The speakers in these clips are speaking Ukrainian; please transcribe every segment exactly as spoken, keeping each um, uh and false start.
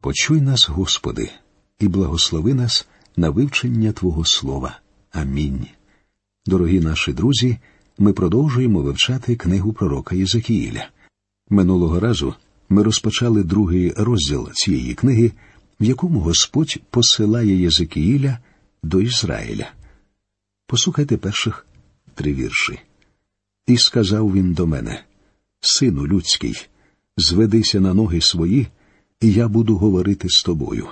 Почуй нас, Господи, і благослови нас на вивчення Твого Слова. Амінь. Дорогі наші друзі, ми продовжуємо вивчати книгу пророка Єзекіїля. Минулого разу ми розпочали другий розділ цієї книги, в якому Господь посилає Єзекіїля до Ізраїля. Послухайте перших три вірші. «І сказав він до мене: Сину людський, зведися на ноги свої, і я буду говорити з тобою.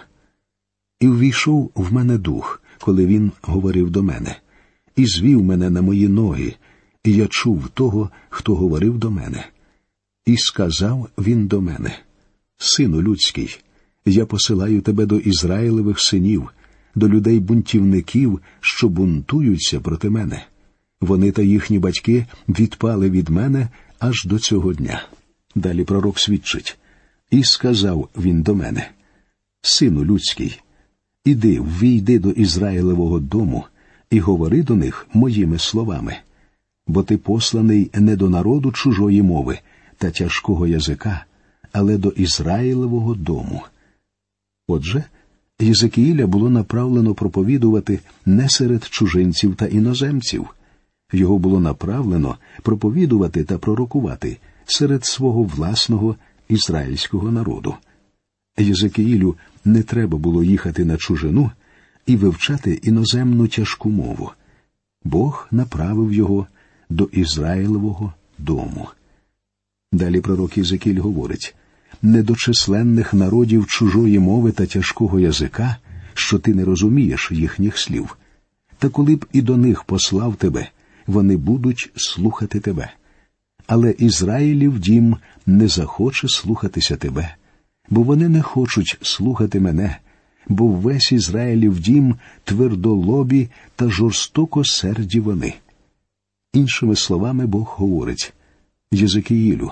І ввійшов в мене дух, коли він говорив до мене, і звів мене на мої ноги, і я чув того, хто говорив до мене. І сказав він до мене: Сину людський, я посилаю тебе до Ізраїлевих синів, до людей-бунтівників, що бунтуються проти мене. Вони та їхні батьки відпали від мене аж до цього дня». Далі пророк свідчить. «І сказав він до мене: Сину людський, іди, ввійди до Ізраїлевого дому і говори до них моїми словами, бо ти посланий не до народу чужої мови та тяжкого язика, але до Ізраїлевого дому». Отже, Єзекіїля було направлено проповідувати не серед чужинців та іноземців. Його було направлено проповідувати та пророкувати серед свого власного ізраїльського народу. Єзекіїлю не треба було їхати на чужину і вивчати іноземну тяжку мову. Бог направив його до Ізраїлевого дому. Далі пророк Єзекіїль говорить: «Не до численних народів чужої мови та тяжкого язика, що ти не розумієш їхніх слів. Та коли б і до них послав тебе, вони будуть слухати тебе. Але Ізраїлів дім не захоче слухатися тебе, бо вони не хочуть слухати мене, бо весь Ізраїлів дім твердолобі та жорстокосерді вони». Іншими словами, Бог говорить: «Єзекіїлю,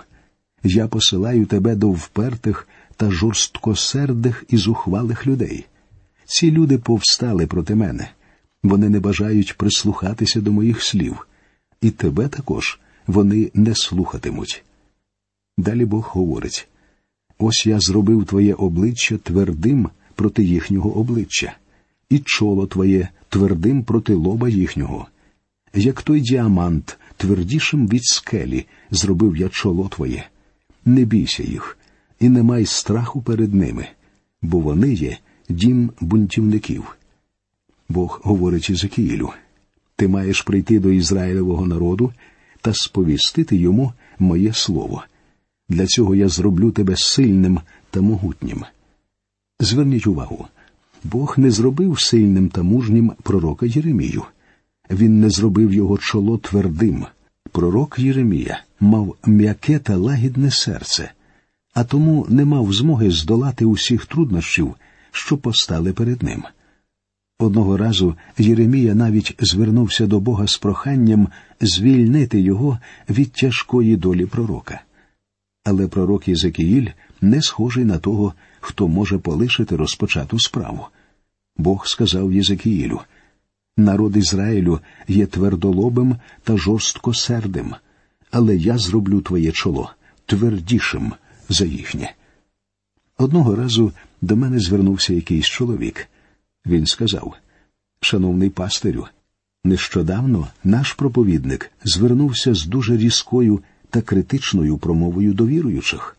я посилаю тебе до впертих та жорсткосердих і зухвалих людей. Ці люди повстали проти мене. Вони не бажають прислухатися до моїх слів. І тебе також вони не слухатимуть». Далі Бог говорить: «Ось я зробив твоє обличчя твердим проти їхнього обличчя, і чоло твоє твердим проти лоба їхнього. Як той діамант, твердішим від скелі, зробив я чоло твоє. Не бійся їх, і не май страху перед ними, бо вони є дім бунтівників». Бог говорить Єзекіїлю: «Ти маєш прийти до Ізраїлевого народу та сповістити йому моє слово. Для цього я зроблю тебе сильним та могутнім». Зверніть увагу, Бог не зробив сильним та мужнім пророка Єремію. Він не зробив його чоло твердим. Пророк Єремія мав м'яке та лагідне серце, а тому не мав змоги здолати усіх труднощів, що постали перед ним. Одного разу Єремія навіть звернувся до Бога з проханням звільнити його від тяжкої долі пророка. Але пророк Єзекіїль не схожий на того, хто може полишити розпочату справу. Бог сказав Єзекіїлю: «Народ Ізраїлю є твердолобим та жорсткосердим, але я зроблю твоє чоло твердішим за їхнє». Одного разу до мене звернувся якийсь чоловік. Він сказав: «Шановний пастирю, нещодавно наш проповідник звернувся з дуже різкою та критичною промовою до віруючих.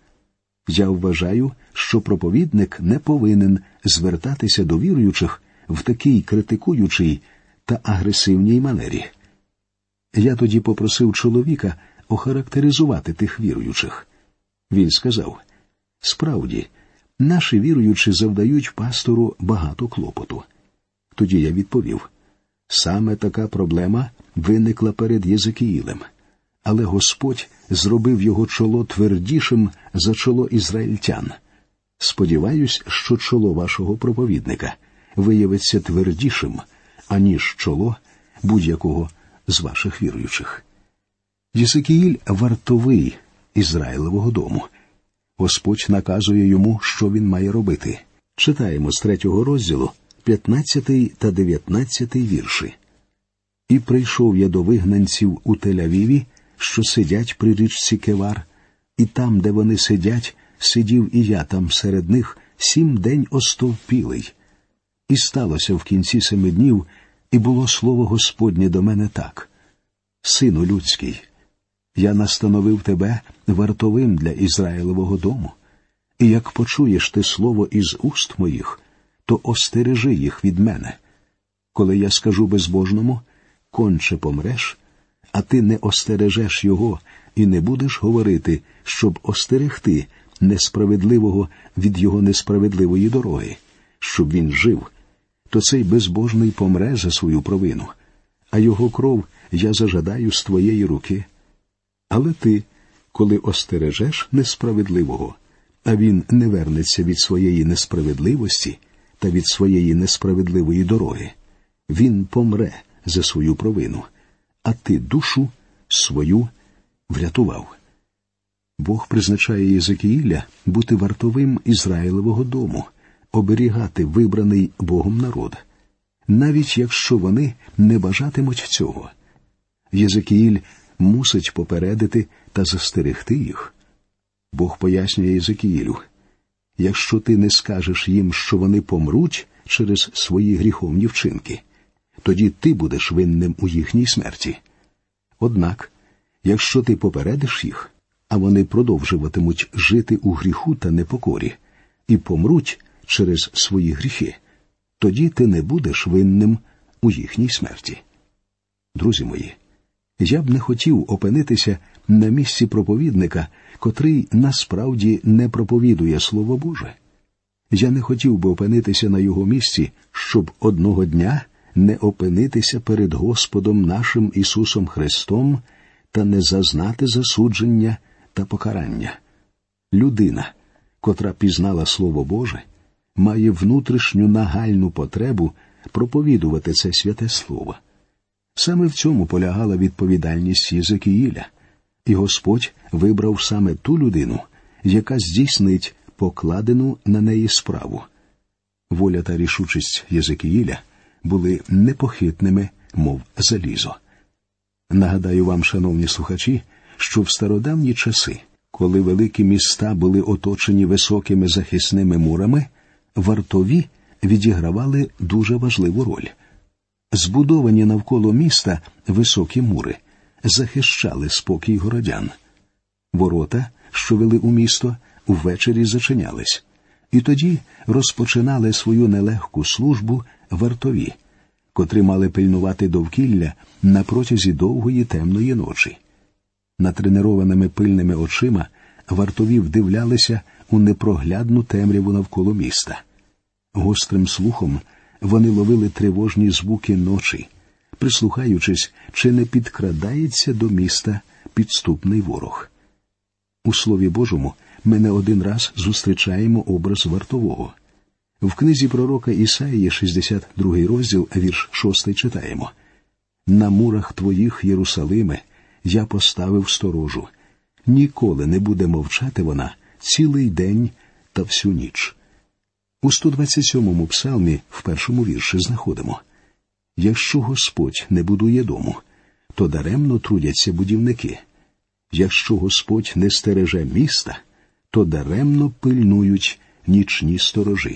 Я вважаю, що проповідник не повинен звертатися до віруючих в такій критикуючій та агресивній манері». Я тоді попросив чоловіка охарактеризувати тих віруючих. Він сказав: «Справді, наші віруючі завдають пастору багато клопоту». Тоді я відповів: «Саме така проблема виникла перед Єзекіїлем, але Господь зробив його чоло твердішим за чоло ізраїльтян. Сподіваюсь, що чоло вашого проповідника виявиться твердішим, аніж чоло будь-якого з ваших віруючих». Єзекіїль вартовий Ізраїлевого дому. Господь наказує йому, що він має робити. Читаємо з третього розділу, п'ятнадцятий та дев'ятнадцятий вірші. «І прийшов я до вигнанців у Тель-Авіві, що сидять при річці Кевар, і там, де вони сидять, сидів і я там серед них, сім день остовпілий. І сталося в кінці семи днів, і було слово Господнє до мене так: Сину людський, я настановив тебе вартовим для Ізраїлевого дому, і як почуєш ти слово із уст моїх, то остережи їх від мене. Коли я скажу безбожному: конче помреш, а ти не остережеш його і не будеш говорити, щоб остерегти несправедливого від його несправедливої дороги, щоб він жив, то цей безбожний помре за свою провину, а його кров я зажадаю з твоєї руки. Але ти, коли остережеш несправедливого, а він не вернеться від своєї несправедливості та від своєї несправедливої дороги, він помре за свою провину, а ти душу свою врятував. Бог призначає Єзекіїля бути вартовим Ізраїлевого дому, оберігати вибраний Богом народ, навіть якщо вони не бажатимуть цього. Єзекіїль мусить попередити та застерегти їх. Бог пояснює Єзекіїлю: якщо ти не скажеш їм, що вони помруть через свої гріховні вчинки, тоді ти будеш винним у їхній смерті. Однак, якщо ти попередиш їх, а вони продовжуватимуть жити у гріху та непокорі і помруть через свої гріхи, тоді ти не будеш винним у їхній смерті. Друзі мої, я б не хотів опинитися на місці проповідника, котрий насправді не проповідує Слово Боже. Я не хотів би опинитися на його місці, щоб одного дня не опинитися перед Господом нашим Ісусом Христом та не зазнати засудження та покарання. Людина, котра пізнала Слово Боже, має внутрішню нагальну потребу проповідувати це святе Слово. Саме в цьому полягала відповідальність Єзекіїля, і Господь вибрав саме ту людину, яка здійснить покладену на неї справу. Воля та рішучість Єзекіїля були непохитними, мов залізо. Нагадаю вам, шановні слухачі, що в стародавні часи, коли великі міста були оточені високими захисними мурами, вартові відігравали дуже важливу роль. Збудовані навколо міста високі мури захищали спокій городян. Ворота, що вели у місто, увечері зачинялись, і тоді розпочинали свою нелегку службу вартові, котрі мали пильнувати довкілля на протязі довгої темної ночі. Натренованими пильними очима вартові вдивлялися у непроглядну темряву навколо міста. Гострим слухом вони ловили тривожні звуки ночі, прислухаючись, чи не підкрадається до міста підступний ворог. У Слові Божому ми не один раз зустрічаємо образ вартового. В книзі пророка Ісаїї, шістдесят другий розділ, вірш шостий, читаємо: «На мурах твоїх, Єрусалиме, я поставив сторожу. Ніколи не буде мовчати вона цілий день та всю ніч». У сто двадцять сьомому псалмі в першому вірші знаходимо: «Якщо Господь не будує дому, то даремно трудяться будівники. Якщо Господь не стереже міста, то даремно пильнують нічні сторожі».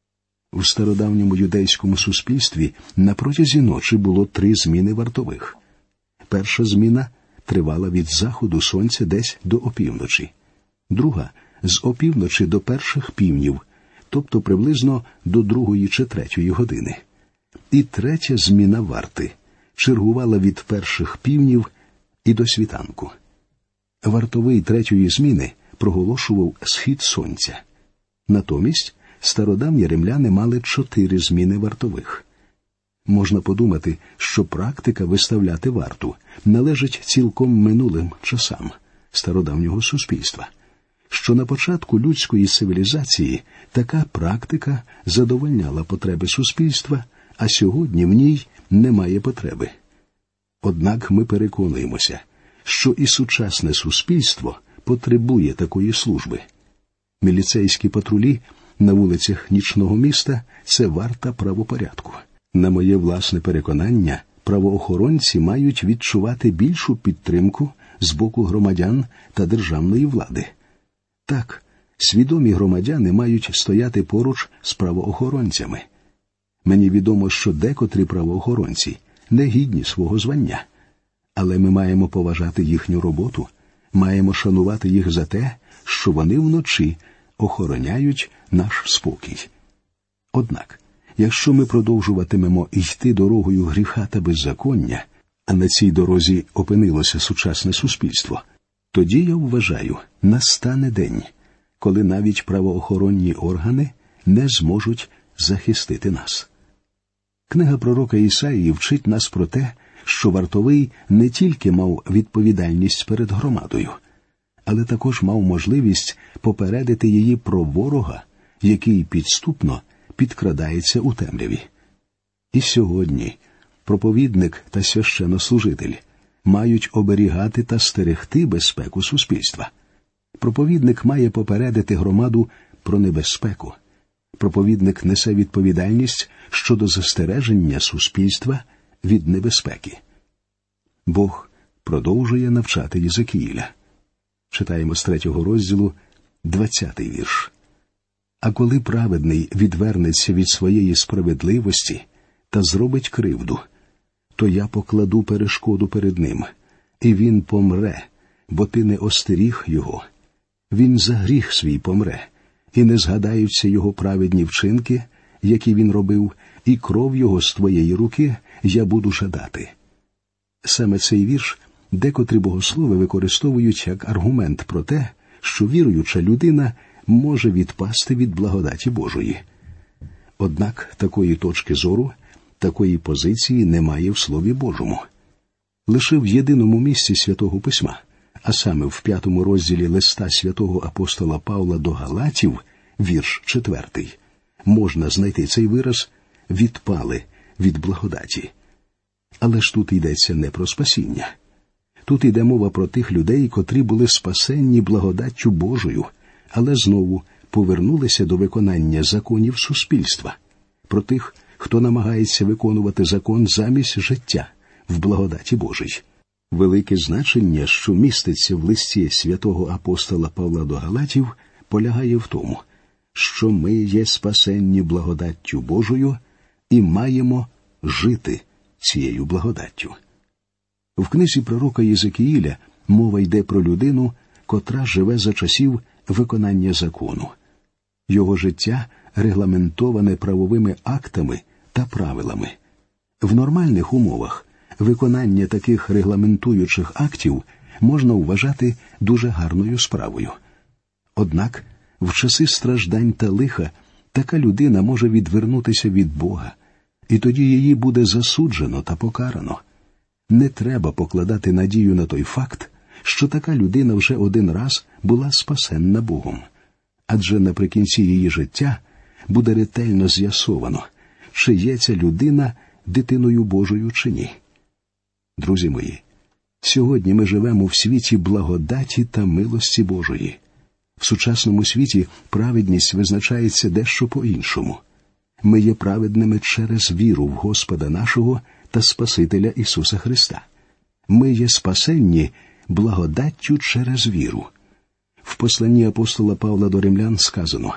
У стародавньому юдейському суспільстві на протязі ночі було три зміни вартових. Перша зміна тривала від заходу сонця десь до опівночі. Друга – з опівночі до перших півнів, тобто приблизно до другої чи третьої години. І третя зміна варти чергувала від перших півнів і до світанку. Вартовий третьої зміни проголошував схід сонця. Натомість стародавні римляни мали чотири зміни вартових. Можна подумати, що практика виставляти варту належить цілком минулим часам стародавнього суспільства, що на початку людської цивілізації така практика задовольняла потреби суспільства, а сьогодні в ній немає потреби. Однак ми переконуємося, що і сучасне суспільство потребує такої служби. Міліцейські патрулі на вулицях нічного міста – це варта правопорядку. На моє власне переконання, правоохоронці мають відчувати більшу підтримку з боку громадян та державної влади. Так, Свідомі громадяни мають стояти поруч з правоохоронцями. Мені відомо, що декотрі правоохоронці не гідні свого звання. Але ми маємо поважати їхню роботу, маємо шанувати їх за те, що вони вночі охороняють наш спокій. Однак, якщо ми продовжуватимемо йти дорогою гріха та беззаконня, а на цій дорозі опинилося сучасне суспільство, тоді, я вважаю, настане день, коли навіть правоохоронні органи не зможуть захистити нас. Книга пророка Ісаїї вчить нас про те, що вартовий не тільки мав відповідальність перед громадою, але також мав можливість попередити її про ворога, який підступно підкрадається у темряві. І сьогодні проповідник та священнослужитель мають оберігати та стерегти безпеку суспільства. Проповідник має попередити громаду про небезпеку. Проповідник несе відповідальність щодо застереження суспільства від небезпеки. Бог продовжує навчати Єзекіїля. Читаємо з третього розділу, двадцятий вірш. «А коли праведний відвернеться від своєї справедливості та зробить кривду, то я покладу перешкоду перед ним, і він помре, бо ти не остеріг його. Він за гріх свій помре, і не згадаються його праведні вчинки, які він робив, і кров його з твоєї руки я буду жадати». Саме цей вірш декотрі богослови використовують як аргумент про те, що віруюча людина може відпасти від благодаті Божої. Однак такої точки зору, такої позиції немає в Слові Божому. Лише в єдиному місці Святого Письма, а саме в п'ятому розділі листа святого апостола Павла до Галатів, вірш четвертий, можна знайти цей вираз «відпали від благодаті». Але ж тут йдеться не про спасіння. Тут йде мова про тих людей, котрі були спасенні благодаттю Божою, але знову повернулися до виконання законів суспільства, про тих, хто намагається виконувати закон замість життя в благодаті Божій. Велике значення, що міститься в листі святого апостола Павла до Галатів, полягає в тому, що ми є спасенні благодаттю Божою і маємо жити цією благодаттю. В книзі пророка Єзекіїля мова йде про людину, котра живе за часів виконання закону. Його життя регламентоване правовими актами та правилами. В нормальних умовах виконання таких регламентуючих актів можна вважати дуже гарною справою. Однак в часи страждань та лиха така людина може відвернутися від Бога, і тоді її буде засуджено та покарано. Не треба покладати надію на той факт, що така людина вже один раз була спасенна Богом. Адже наприкінці її життя буде ретельно з'ясовано, чи є ця людина дитиною Божою чи ні. Друзі мої, сьогодні ми живемо в світі благодаті та милості Божої. В сучасному світі праведність визначається дещо по-іншому. Ми є праведними через віру в Господа нашого та Спасителя Ісуса Христа. Ми є спасенні благодаттю через віру. В посланні апостола Павла до римлян сказано: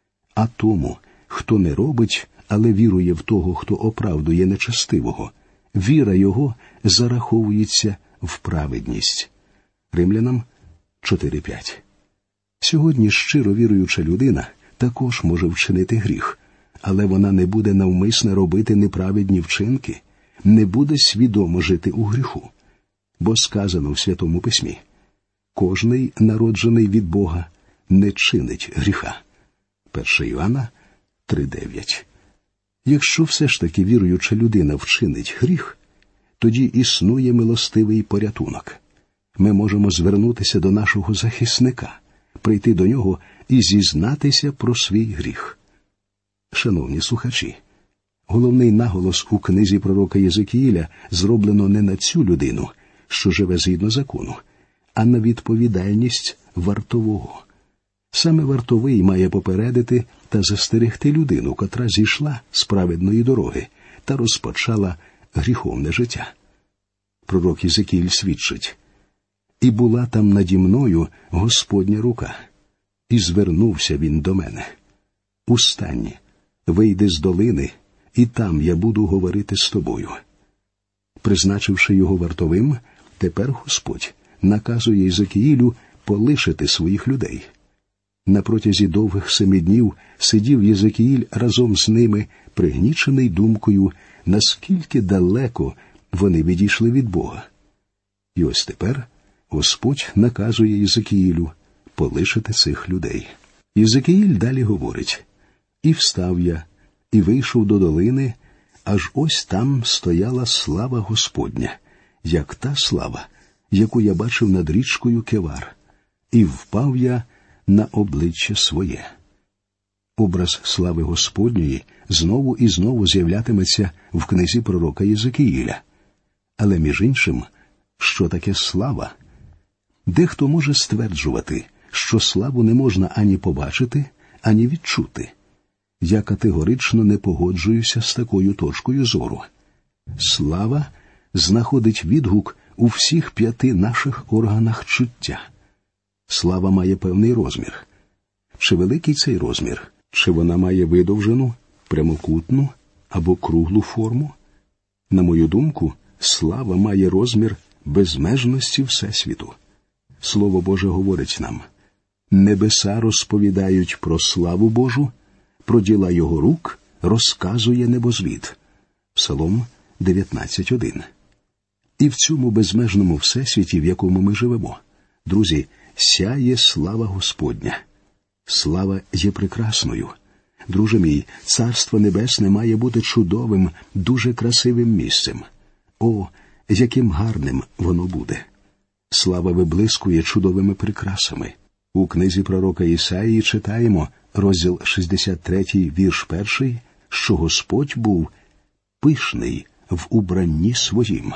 «А тому, хто не робить, але вірує в того, хто оправдує нечестивого, віра його зараховується в праведність». Римлянам чотири п'ять. Сьогодні щиро віруюча людина також може вчинити гріх, але вона не буде навмисно робити неправедні вчинки, не буде свідомо жити у гріху. Бо сказано в Святому Письмі: «Кожний, народжений від Бога, не чинить гріха». перше Іоанна три дев'ять. Якщо все ж таки віруюча людина вчинить гріх, тоді існує милостивий порятунок. Ми можемо звернутися до нашого захисника, прийти до нього і зізнатися про свій гріх. Шановні слухачі, головний наголос у книзі пророка Єзекіїля зроблено не на цю людину, що живе згідно закону, а на відповідальність вартового. Саме вартовий має попередити та застерегти людину, котра зійшла з праведної дороги та розпочала гріховне життя. Пророк Єзекіїль свідчить: «І була там наді мною Господня рука, І звернувся він до мене. Устань, вийди з долини, і там я буду говорити з тобою. Призначивши його вартовим, тепер Господь наказує Єзекіїлю полишити своїх людей. На протязі довгих семи днів сидів Єзекіїль разом з ними, пригнічений думкою, наскільки далеко вони відійшли від Бога. І ось тепер Господь наказує Єзекіїлю полишити цих людей. Єзекіїль далі говорить: «І встав я, і вийшов до долини, аж ось там стояла слава Господня, як та слава, яку я бачив над річкою Кевар, і впав я на обличчя своє». Образ слави Господньої знову і знову з'являтиметься в книзі пророка Єзекіїля. Але між іншим, що таке слава? Дехто може стверджувати, що славу не можна ані побачити, ані відчути. Я категорично не погоджуюся з такою точкою зору. Слава знаходить відгук у всіх п'яти наших органах чуття. Слава має певний розмір. Чи великий цей розмір? Чи вона має видовжену, прямокутну або круглу форму? На мою думку, слава має розмір безмежності Всесвіту. Слово Боже говорить нам: «Небеса розповідають про славу Божу, про діла його рук розказує небозвід». Псалом дев'ятнадцять один. І в цьому безмежному всесвіті, в якому ми живемо, друзі, сяє слава Господня. Слава є прекрасною. Друже мій, Царство Небесне має бути чудовим, дуже красивим місцем. О, яким гарним воно буде! Слава виблискує чудовими прикрасами. У книзі пророка Ісаїї читаємо, розділ шістдесят три, вірш перший, що Господь був пишний в убранні своїм.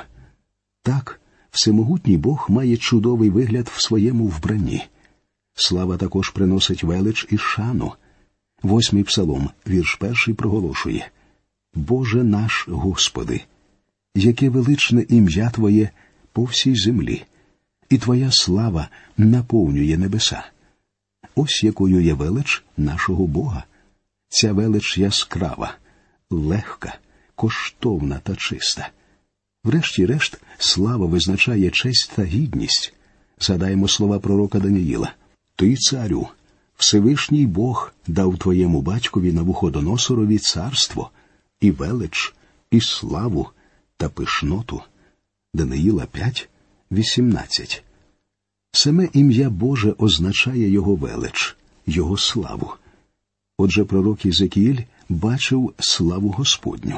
Так, всемогутній Бог має чудовий вигляд в своєму вбранні. Слава також приносить велич і шану. Восьмий псалом, вірш перший, проголошує: «Боже наш Господи, яке величне ім'я Твоє по всій землі, і Твоя слава наповнює небеса». Ось якою є велич нашого Бога. Ця велич яскрава, легка, коштовна та чиста. Врешті-решт, слава визначає честь та гідність. Згадаємо слова пророка Даниїла: «Ти, царю, Всевишній Бог дав твоєму батькові Навуходоносорові царство, і велич, і славу, та пишноту». Даниїла п'ять, вісімнадцять. Саме ім'я Боже означає його велич, його славу. Отже, пророк Єзекіїль бачив славу Господню.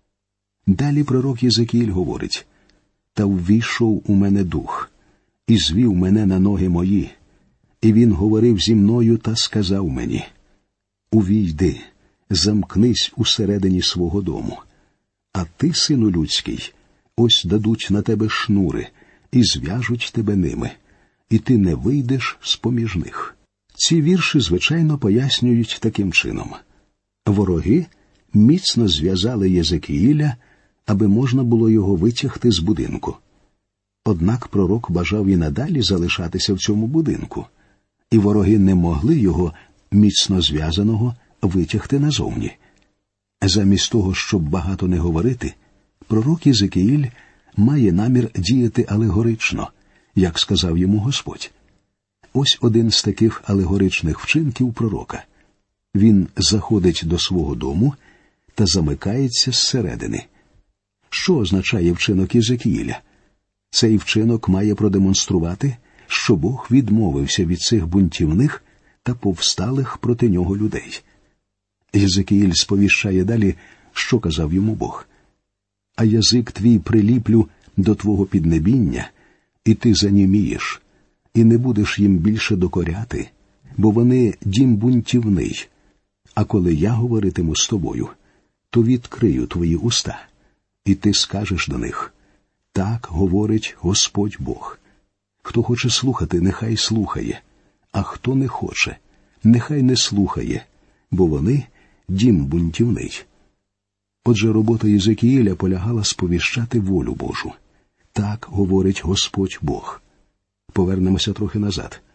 Далі пророк Єзекіїль говорить: «Та ввійшов у мене дух, і звів мене на ноги мої, і він говорив зі мною та сказав мені: увійди, замкнись усередині свого дому. А ти, сину людський, ось дадуть на тебе шнури, і зв'яжуть тебе ними, і ти не вийдеш з-поміж них». Ці вірші, звичайно, пояснюють таким чином. Вороги міцно зв'язали Єзекіїля, аби можна було його витягти з будинку. Однак пророк бажав і надалі залишатися в цьому будинку, і вороги не могли його, міцно зв'язаного, витягти назовні. Замість того, щоб багато не говорити, пророк Єзекіїль має намір діяти алегорично, як сказав йому Господь. Ось один з таких алегоричних вчинків пророка. Він заходить до свого дому та замикається зсередини. Що означає вчинок Єзекіїля? Цей вчинок має продемонструвати, що Бог відмовився від цих бунтівних та повсталих проти нього людей. Єзекіїль сповіщає далі, що казав йому Бог: «А язик твій приліплю до твого піднебіння, і ти занімієш, і не будеш їм більше докоряти, бо вони дім бунтівний. А коли я говоритиму з тобою, то відкрию твої уста, і ти скажеш до них: так говорить Господь Бог. Хто хоче слухати, нехай слухає, а хто не хоче, нехай не слухає, бо вони дім бунтівний». Отже, робота Єзекіїля полягала сповіщати волю Божу. Так говорить Господь Бог. Повернемося трохи назад.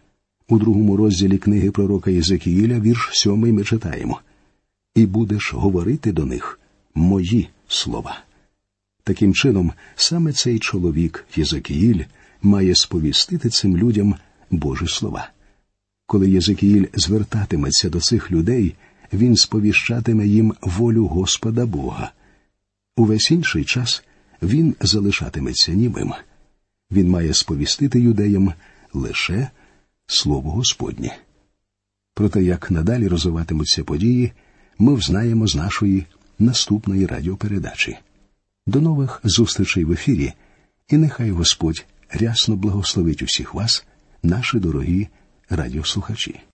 У другому розділі книги пророка Єзекіїля, вірш сьомий, ми читаємо: «І будеш говорити до них мої слова». Таким чином, саме цей чоловік, Єзекіїль, має сповістити цим людям Божі слова. Коли Єзекіїль звертатиметься до цих людей, він сповіщатиме їм волю Господа Бога. Увесь інший час він залишатиметься німим. Він має сповістити юдеям лише Слово Господнє. Про те, як надалі розвиватимуться події, ми взнаємо з нашої наступної радіопередачі. До нових зустрічей в ефірі, і нехай Господь рясно благословить усіх вас, наші дорогі радіослухачі.